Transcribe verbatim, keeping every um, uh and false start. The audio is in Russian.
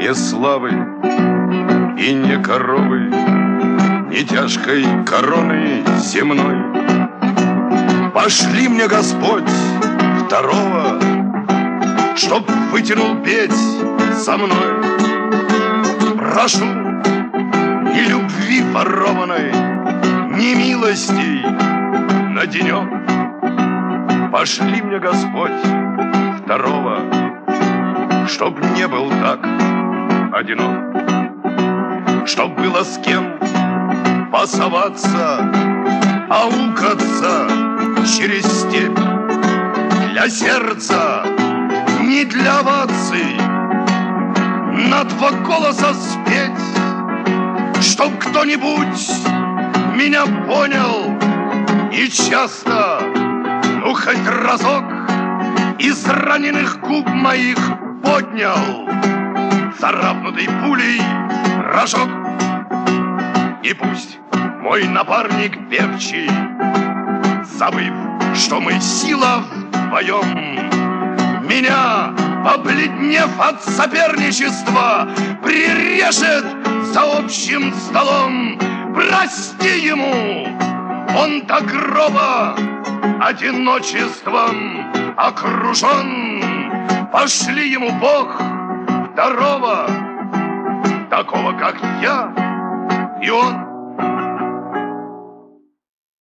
Не славы и не коровы, не тяжкой короны земной. Пошли мне, Господь, второго, чтоб вытянул петь со мной. Прошу, ни любви порванной, ни милостей на денек. Пошли мне, Господь, второго, чтоб не был так одинок, чтоб было с кем пасоваться, аукаться через степь. Для сердца, не для оваций, на два голоса спеть, чтоб кто-нибудь меня понял и часто, ну хоть разок, из раненых губ моих поднял царапнутый пулей рожок. И пусть мой напарник певчий, забыв, что мы сила вдвоем, меня, побледнев от соперничества, прирежет за общим столом. Прости ему, он до гроба одиночеством окружен. Пошли ему, Бог, второго, такого, как я и он.